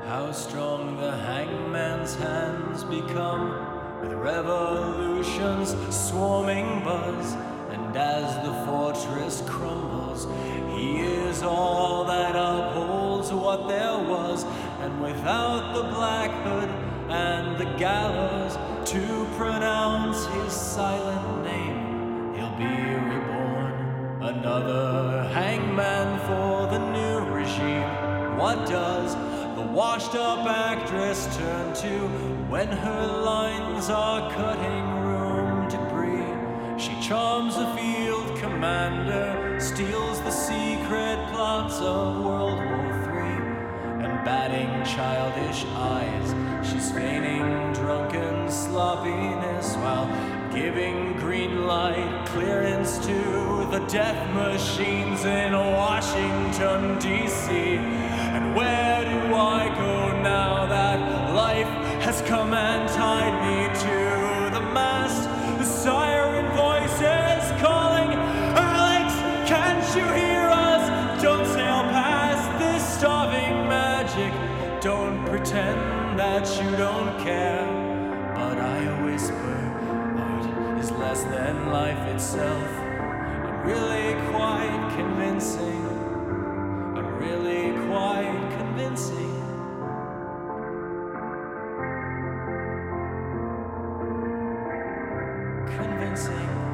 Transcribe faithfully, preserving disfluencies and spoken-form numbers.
How strong the hangman's hands become, with revolutions swarming buzz, and as the fortress crumbles, he is all that upholds what there was, and without the black hood and the gallows to pronounce his silent name, he'll be reborn, another hangman for the new regime. What does the washed-up actress turn to when her lines are cutting room debris? She charms a field commander, steals the secret plots of World War Three, and batting childish eyes, she's feigning drunken sloppiness while giving green light clearance to the death machines in Washington, D C And where do I go now that life has come and tied me to the mast? The siren voices calling, Alex, can't you hear us? Don't sail past this starving magic. Don't pretend that you don't care. But I whisper, art is less than life itself. I'm really quite convincing. I'm really quite convincing. Convincing.